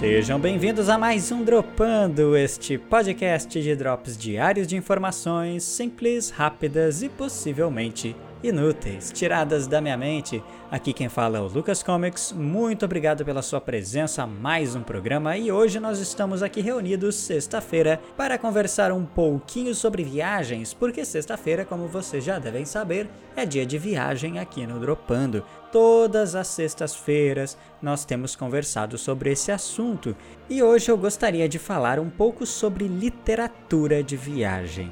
Sejam bem-vindos a mais um Dropando, este podcast de drops diários de informações simples, rápidas e possivelmente inúteis, tiradas da minha mente. Aqui quem fala é o Lucas Comics, muito obrigado pela sua presença a mais um programa e hoje nós estamos aqui reunidos sexta-feira para conversar um pouquinho sobre viagens, porque sexta-feira, como vocês já devem saber, é dia de viagem aqui no Dropando. Todas as sextas-feiras nós temos conversado sobre esse assunto e hoje eu gostaria de falar um pouco sobre literatura de viagem.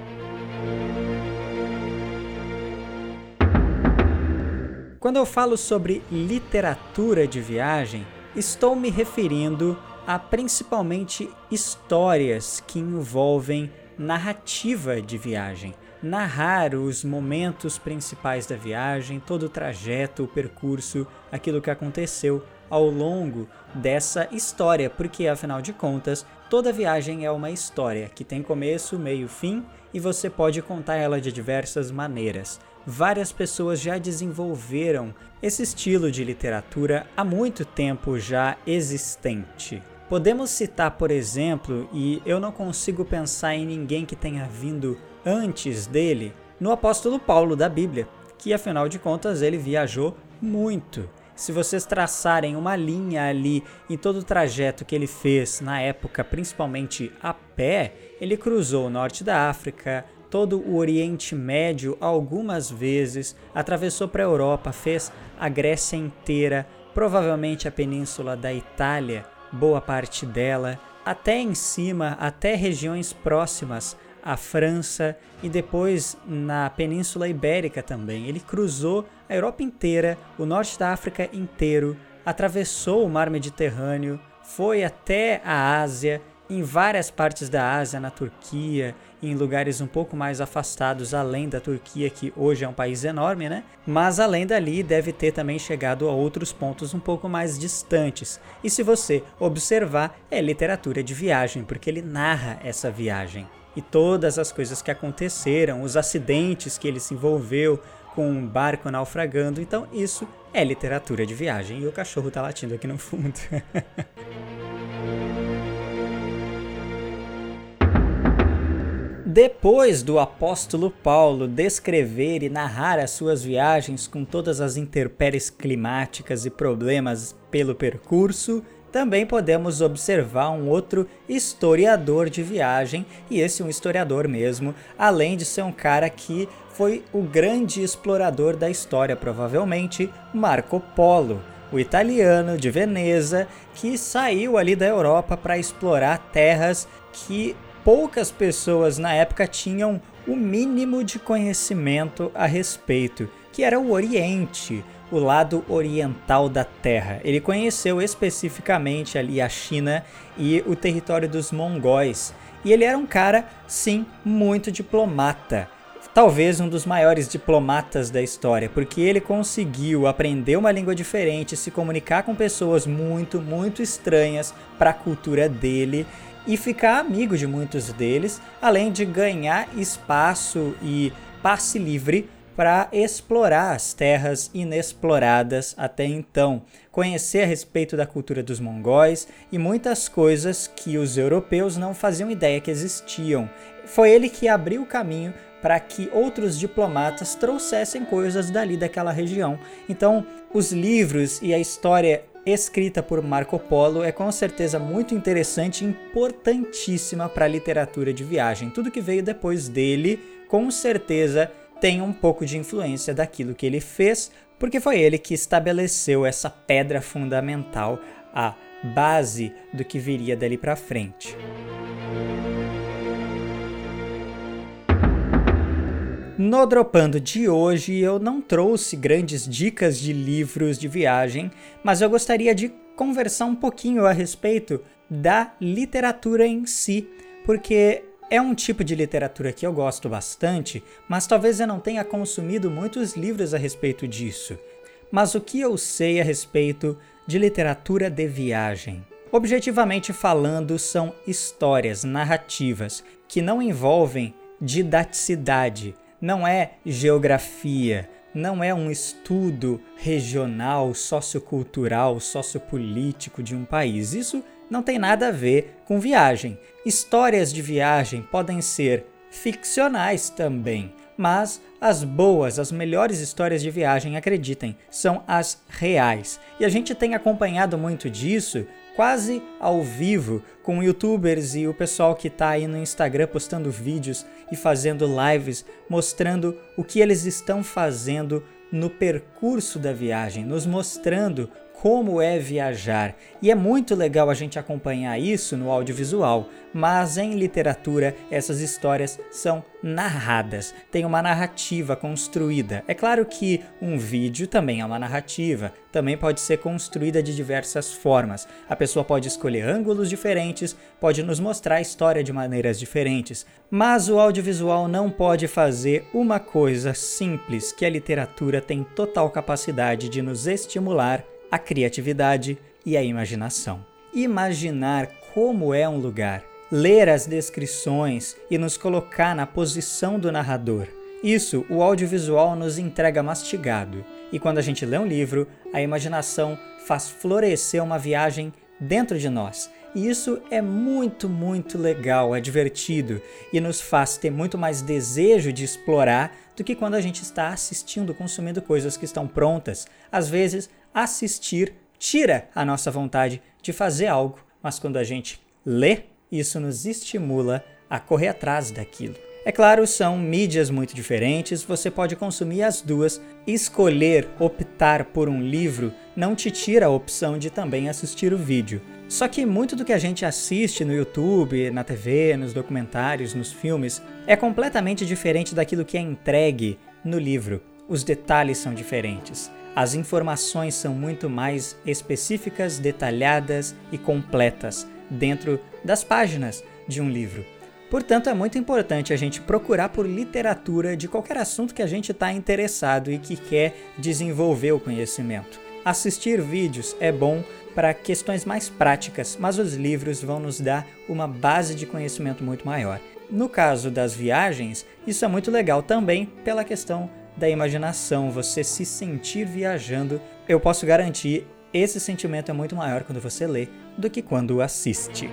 Quando eu falo sobre literatura de viagem, estou me referindo a principalmente histórias que envolvem narrativa de viagem. Narrar os momentos principais da viagem, todo o trajeto, o percurso, aquilo que aconteceu ao longo dessa história, porque afinal de contas, toda viagem é uma história que tem começo, meio, fim e você pode contar ela de diversas maneiras. Várias pessoas já desenvolveram esse estilo de literatura há muito tempo já existente. Podemos citar, por exemplo, e eu não consigo pensar em ninguém que tenha vindo antes dele, no apóstolo Paulo da Bíblia, que afinal de contas ele viajou muito. Se vocês traçarem uma linha ali em todo o trajeto que ele fez na época, principalmente a pé, ele cruzou o norte da África, todo o Oriente Médio algumas vezes, atravessou para a Europa, fez a Grécia inteira, provavelmente a península da Itália, boa parte dela, até em cima, até regiões próximas à França e depois na Península Ibérica também. Ele cruzou a Europa inteira, o norte da África inteiro, atravessou o mar Mediterrâneo, foi até a Ásia, em várias partes da Ásia, na Turquia, em lugares um pouco mais afastados além da Turquia, que hoje é um país enorme, né? Mas além dali deve ter também chegado a outros pontos um pouco mais distantes. E se você observar, é literatura de viagem, porque ele narra essa viagem. E todas as coisas que aconteceram, os acidentes que ele se envolveu com um barco naufragando, então isso é literatura de viagem. E o cachorro tá latindo aqui no fundo. Depois do apóstolo Paulo descrever e narrar as suas viagens com todas as intempéries climáticas e problemas pelo percurso, também podemos observar um outro historiador de viagem, e esse um historiador mesmo, além de ser um cara que foi o grande explorador da história, provavelmente Marco Polo, o italiano de Veneza, que saiu ali da Europa para explorar terras que poucas pessoas na época tinham o mínimo de conhecimento a respeito, que era o Oriente, o lado oriental da Terra. Ele conheceu especificamente ali a China e o território dos mongóis. E ele era um cara, sim, muito diplomata. Talvez um dos maiores diplomatas da história, porque ele conseguiu aprender uma língua diferente, se comunicar com pessoas muito, muito estranhas para a cultura dele e ficar amigo de muitos deles, além de ganhar espaço e passe livre para explorar as terras inexploradas até então, conhecer a respeito da cultura dos mongóis e muitas coisas que os europeus não faziam ideia que existiam. Foi ele que abriu o caminho para que outros diplomatas trouxessem coisas dali daquela região. Então, os livros e a história escrita por Marco Polo é com certeza muito interessante e importantíssima para a literatura de viagem. Tudo que veio depois dele, com certeza, tem um pouco de influência daquilo que ele fez, porque foi ele que estabeleceu essa pedra fundamental, a base do que viria dali para frente. No Dropando de hoje eu não trouxe grandes dicas de livros de viagem, mas eu gostaria de conversar um pouquinho a respeito da literatura em si, porque é um tipo de literatura que eu gosto bastante, mas talvez eu não tenha consumido muitos livros a respeito disso. Mas o que eu sei a respeito de literatura de viagem? Objetivamente falando, são histórias narrativas que não envolvem didaticidade, não é geografia, não é um estudo regional, sociocultural, sociopolítico de um país. Isso não tem nada a ver com viagem. Histórias de viagem podem ser ficcionais também, mas as melhores histórias de viagem, acreditem, são as reais. E a gente tem acompanhado muito disso quase ao vivo com youtubers e o pessoal que está aí no Instagram postando vídeos e fazendo lives, mostrando o que eles estão fazendo no percurso da viagem, nos mostrando como é viajar. E é muito legal a gente acompanhar isso no audiovisual, mas em literatura essas histórias são narradas, tem uma narrativa construída. É claro que um vídeo também é uma narrativa, também pode ser construída de diversas formas. A pessoa pode escolher ângulos diferentes, pode nos mostrar a história de maneiras diferentes, mas o audiovisual não pode fazer uma coisa simples que a literatura tem total capacidade de nos estimular: a criatividade e a imaginação. Imaginar como é um lugar, ler as descrições e nos colocar na posição do narrador. Isso o audiovisual nos entrega mastigado. E quando a gente lê um livro, a imaginação faz florescer uma viagem dentro de nós. E isso é muito, muito legal, é divertido e nos faz ter muito mais desejo de explorar do que quando a gente está assistindo, consumindo coisas que estão prontas. Às vezes, assistir tira a nossa vontade de fazer algo, mas quando a gente lê, isso nos estimula a correr atrás daquilo. É claro, são mídias muito diferentes, você pode consumir as duas. Escolher, optar por um livro não te tira a opção de também assistir o vídeo. Só que muito do que a gente assiste no YouTube, na TV, nos documentários, nos filmes, é completamente diferente daquilo que é entregue no livro. Os detalhes são diferentes. As informações são muito mais específicas, detalhadas e completas dentro das páginas de um livro. Portanto, é muito importante a gente procurar por literatura de qualquer assunto que a gente está interessado e que quer desenvolver o conhecimento. Assistir vídeos é bom para questões mais práticas, mas os livros vão nos dar uma base de conhecimento muito maior. No caso das viagens, isso é muito legal também pela questão da imaginação, você se sentir viajando. Eu posso garantir, esse sentimento é muito maior quando você lê do que quando assiste.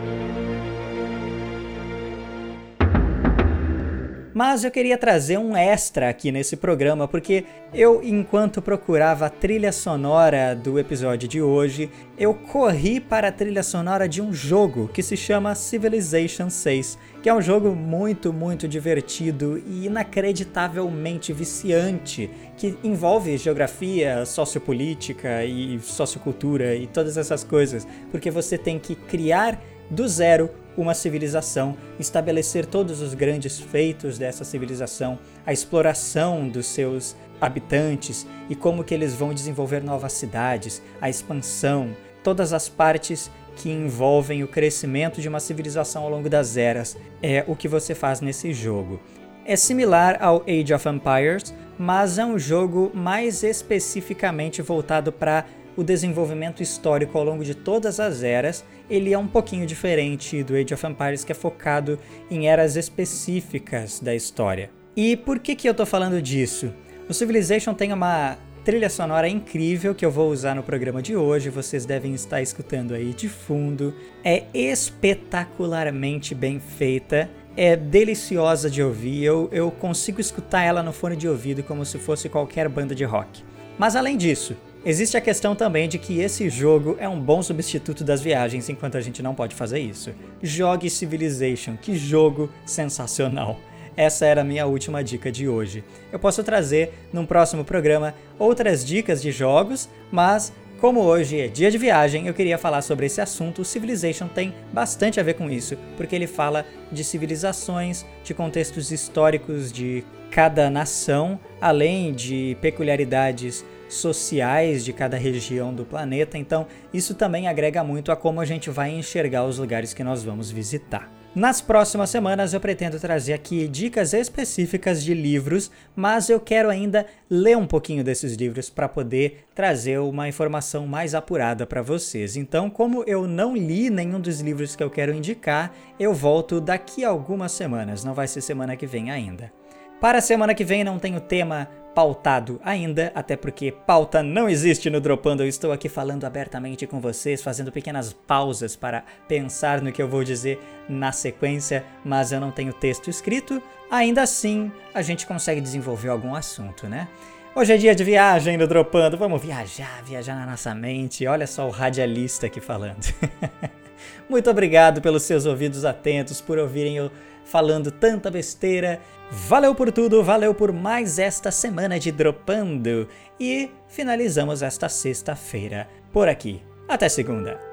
Mas eu queria trazer um extra aqui nesse programa, porque eu, enquanto procurava a trilha sonora do episódio de hoje, eu corri para a trilha sonora de um jogo que se chama Civilization 6, que é um jogo muito, muito divertido e inacreditavelmente viciante, que envolve geografia, sociopolítica e sociocultura e todas essas coisas, porque você tem que criar do zero uma civilização, estabelecer todos os grandes feitos dessa civilização, a exploração dos seus habitantes e como que eles vão desenvolver novas cidades, a expansão, todas as partes que envolvem o crescimento de uma civilização ao longo das eras, é o que você faz nesse jogo. É similar ao Age of Empires, mas é um jogo mais especificamente voltado para o desenvolvimento histórico ao longo de todas as eras. Ele é um pouquinho diferente do Age of Empires, que é focado em eras específicas da história. E por que eu tô falando disso? O Civilization tem uma trilha sonora incrível que eu vou usar no programa de hoje, vocês devem estar escutando aí de fundo. É espetacularmente bem feita, é deliciosa de ouvir, eu consigo escutar ela no fone de ouvido como se fosse qualquer banda de rock. Mas além disso, existe a questão também de que esse jogo é um bom substituto das viagens, enquanto a gente não pode fazer isso. Jogue Civilization, que jogo sensacional! Essa era a minha última dica de hoje. Eu posso trazer num próximo programa outras dicas de jogos, mas como hoje é dia de viagem, eu queria falar sobre esse assunto. O Civilization tem bastante a ver com isso, porque ele fala de civilizações, de contextos históricos de cada nação, além de peculiaridades sociais de cada região do planeta, então isso também agrega muito a como a gente vai enxergar os lugares que nós vamos visitar. Nas próximas semanas eu pretendo trazer aqui dicas específicas de livros, mas eu quero ainda ler um pouquinho desses livros para poder trazer uma informação mais apurada para vocês. Então, como eu não li nenhum dos livros que eu quero indicar, eu volto daqui a algumas semanas, não vai ser semana que vem ainda. Para a semana que vem não tenho tema pautado ainda, até porque pauta não existe no Dropando. Eu estou aqui falando abertamente com vocês, fazendo pequenas pausas para pensar no que eu vou dizer na sequência, mas eu não tenho texto escrito. Ainda assim, a gente consegue desenvolver algum assunto, né? Hoje é dia de viagem no Dropando, vamos viajar na nossa mente. Olha só o radialista aqui falando. Muito obrigado pelos seus ouvidos atentos, por ouvirem eu falando tanta besteira. Valeu por tudo, valeu por mais esta semana de Dropando. E finalizamos esta sexta-feira por aqui. Até segunda!